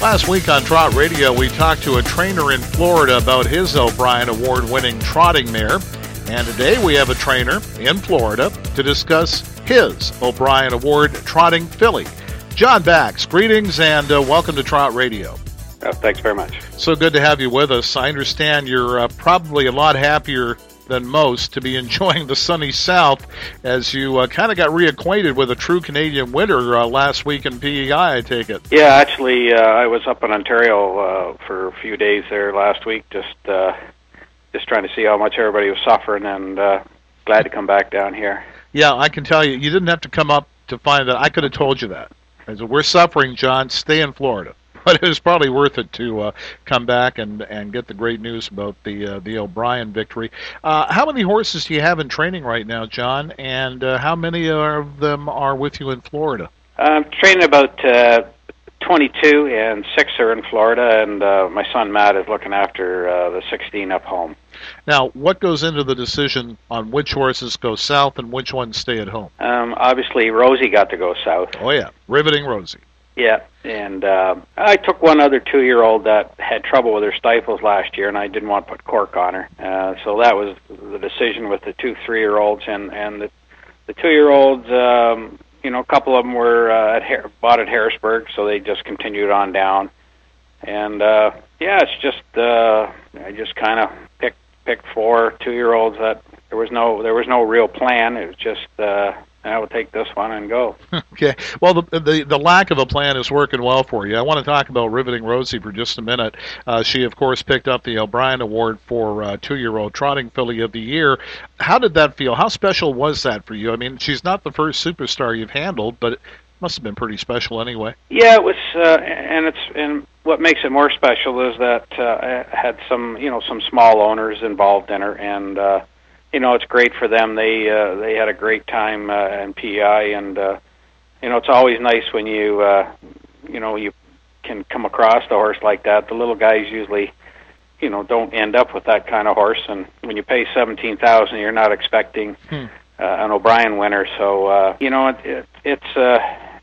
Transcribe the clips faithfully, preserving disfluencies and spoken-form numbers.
Last week on Trot Radio, we talked to a trainer in Florida about his O'Brien Award-winning trotting mare. And today we have a trainer in Florida to discuss his O'Brien Award trotting filly. John Bax, greetings and uh, welcome to Trot Radio. Uh, thanks very much. So good to have you with us. I understand you're uh, probably a lot happier than most to be enjoying the sunny South as you uh, kind of got reacquainted with a true Canadian winter uh, last week in P E I, I take it. Yeah, actually, uh, I was up in Ontario uh, for a few days there last week, just uh, just trying to see how much everybody was suffering, and uh, glad to come back down here. Yeah, I can tell you, you didn't have to come up to find that. I could have told you that. I said, we're suffering, John. Stay in Florida. But it was probably worth it to uh, come back and, and get the great news about the uh, the O'Brien victory. Uh, how many horses do you have in training right now, John? And uh, how many of them are with you in Florida? I'm training about uh, twenty-two, and six are in Florida, and uh, my son Matt is looking after uh, the sixteen up home. Now, what goes into the decision on which horses go south and which ones stay at home? Um, obviously, Rosie got to go south. Oh, yeah. Riveting Rosie. Yeah, and uh, I took one other two-year-old that had trouble with her stifles last year, and I didn't want to put cork on her. Uh, so that was the decision with the two three-year-olds, and, and the, the two-year-olds, um, you know, a couple of them were uh, at Har- bought at Harrisburg, so they just continued on down. And, uh, yeah, it's just, uh, I just kind of picked picked four two-year-olds that there was no there was no real plan. It was just, uh, I will take this one and go. Okay. Well, the, the the lack of a plan is working well for you. I want to talk about Riveting Rosie for just a minute. Uh, she, of course, picked up the O'Brien Award for uh, two-year-old Trotting Filly of the Year. How did that feel? How special was that for you? I mean, she's not the first superstar you've handled, but it must have been pretty special anyway. Yeah, it was, uh, and it's and what makes it more special is that uh, I had some, you know, some small owners involved in her, and uh, you know, it's great for them. They uh, they had a great time uh, in P E I, and uh, you know, it's always nice when you uh, you know you can come across a horse like that. The little guys usually, you know, don't end up with that kind of horse, and when you pay seventeen thousand, you're not expecting hmm. uh, an O'Brien winner. So uh, you know, it, it, it's. Uh,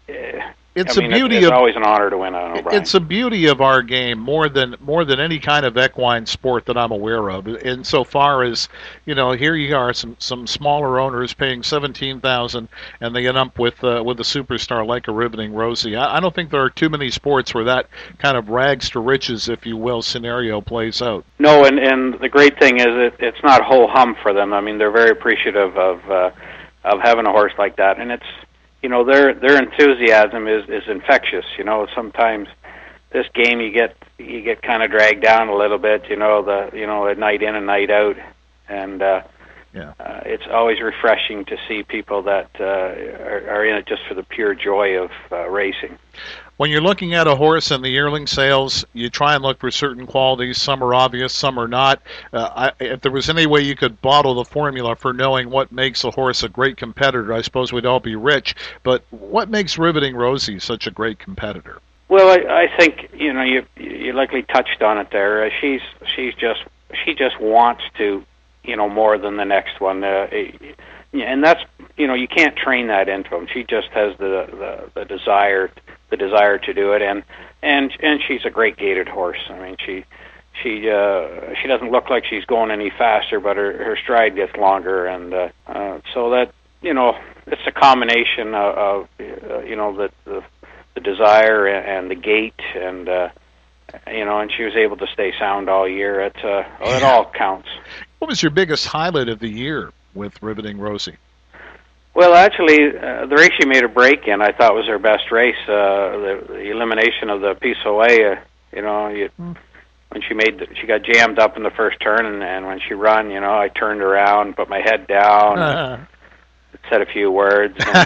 It's I mean, a beauty it's, it's of always an honor to win an O'Brien. It's a beauty of our game more than more than any kind of equine sport that I'm aware of. Insofar as, you know, here you are, some some smaller owners paying seventeen thousand, and they end up with uh, with a superstar like a Riveting Rosie. I, I don't think there are too many sports where that kind of rags to riches, if you will, scenario plays out. No, and and the great thing is it, it's not ho hum for them. I mean, they're very appreciative of uh, of having a horse like that, and it's. You know, their their enthusiasm is, is infectious. You know, sometimes this game you get you get kind of dragged down a little bit. You know, the you know a night in and night out, and uh, yeah, uh, it's always refreshing to see people that uh, are, are in it just for the pure joy of uh, racing. When you're looking at a horse and the yearling sales, you try and look for certain qualities. Some are obvious, some are not. Uh, I, if there was any way you could bottle the formula for knowing what makes a horse a great competitor, I suppose we'd all be rich. But what makes Riveting Rosie such a great competitor? Well, I, I think you know you you likely touched on it there. Uh, she's she's just she just wants to, you know, more than the next one. Uh, and that's you know you can't train that into them. She just has the the, the desire. the desire to do it, and and and she's a great gaited horse. I mean, she she uh, she doesn't look like she's going any faster, but her, her stride gets longer, and uh, uh, so that you know it's a combination of, of uh, you know the, the the desire and, and the gait, and uh, you know, and she was able to stay sound all year. It uh, well, it all counts. What was your biggest highlight of the year with Riveting Rosie? Well, actually, uh, the race she made a break in, I thought was her best race. Uh, the, the elimination of the Piece Away, uh, you know, you, mm. when she made, the, she got jammed up in the first turn, and, and when she run, you know, I turned around, put my head down, uh-huh. said a few words, and,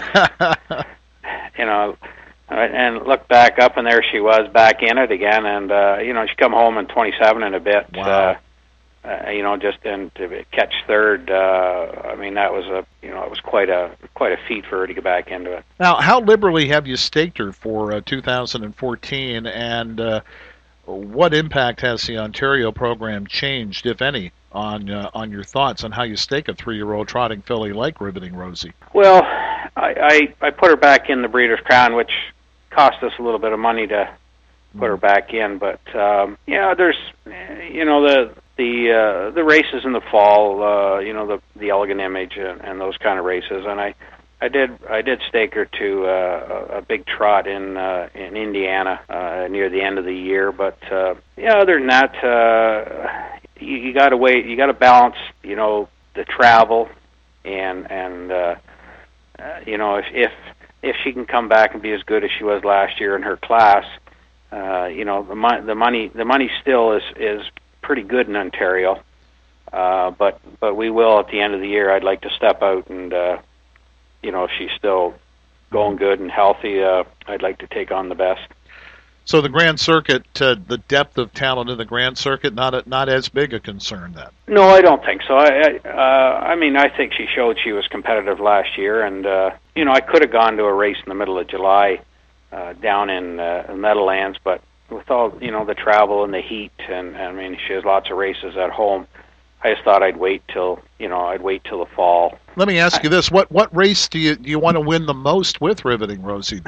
you know, and looked back up, and there she was back in it again, and uh, you know, she come home in twenty-seven and a bit. Wow. Uh, Uh, you know, just and to catch third. Uh, I mean, that was a you know, it was quite a quite a feat for her to get back into it. Now, how liberally have you staked her for uh, two thousand fourteen, and uh, what impact has the Ontario program changed, if any, on uh, on your thoughts on how you stake a three-year-old trotting filly like Riveting Rosie? Well, I, I I put her back in the Breeders' Crown, which cost us a little bit of money to put her back in. But um, yeah, there's you know the the uh, the races in the fall, uh, you know the the Elegant Image and, and those kind of races, and I. I did. I did stake her to uh, a big trot in uh, in Indiana uh, near the end of the year. But uh, yeah, other than that, uh, you, you got to wait. You got to balance, you know, the travel and and uh, uh, you know if, if if she can come back and be as good as she was last year in her class, uh, you know the money the money the money still is is pretty good in Ontario. Uh, but but we will at the end of the year. I'd like to step out and. Uh, You know, if she's still going good and healthy, uh, I'd like to take on the best. So the Grand Circuit, uh, the depth of talent in the Grand Circuit, not a, not as big a concern then. No, I don't think so. I, I, uh, I mean, I think she showed she was competitive last year, and uh, you know, I could have gone to a race in the middle of July uh, down in uh, the Meadowlands, but with all you know the travel and the heat, and, and I mean, she has lots of races at home. I just thought I'd wait till you know I'd wait till the fall. Let me ask you this: what what race do you do you want to win the most with Riveting Rosie?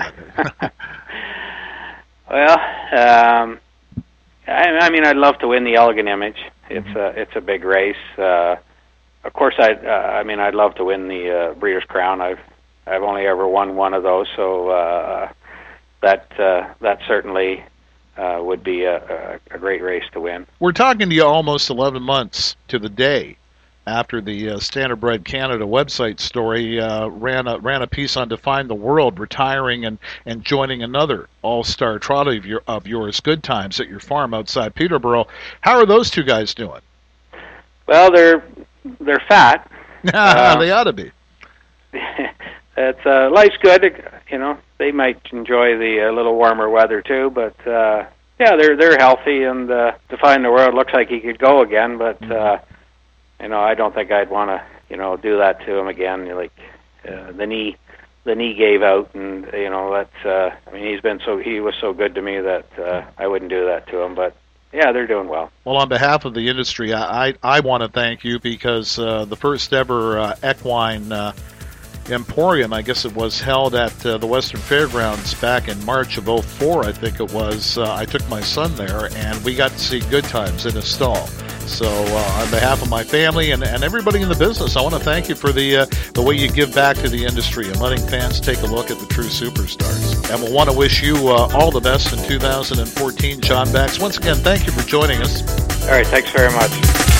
Well, um, I, I mean, I'd love to win the Elegant Image. It's mm-hmm. a it's a big race. Uh, of course, I uh, I mean, I'd love to win the uh, Breeders' Crown. I've I've only ever won one of those, so uh, that uh, that certainly. Uh, would be a, a, a great race to win. We're talking to you almost eleven months to the day after the uh, Standardbred Canada website story uh, ran a ran a piece on Define the World, retiring and, and joining another all-star trot of, your, of yours, Good Times, at your farm outside Peterborough. How are those two guys doing? Well, they're they're fat. uh, they ought to be. It's uh, life's good, you know. They might enjoy the uh, little warmer weather too, but uh, yeah, they're they're healthy, and uh, Define the World looks like he could go again, but uh, you know, I don't think I'd want to, you know, do that to him again. Like uh, the knee, the knee gave out, and you know that's. Uh, I mean, he's been so he was so good to me that uh, I wouldn't do that to him, but. Yeah, they're doing well. Well, on behalf of the industry, I I, I want to thank you because uh, the first ever uh, equine. Uh, Emporium, I guess it was, held at uh, the Western Fairgrounds back in March of oh four, I think it was. Uh, I took my son there, and we got to see Good Times in a stall. So uh, on behalf of my family and, and everybody in the business, I want to thank you for the uh, the way you give back to the industry and letting fans take a look at the true superstars. And we'll want to wish you uh, all the best in two thousand fourteen, John Bax. Once again, thank you for joining us. All right, thanks very much.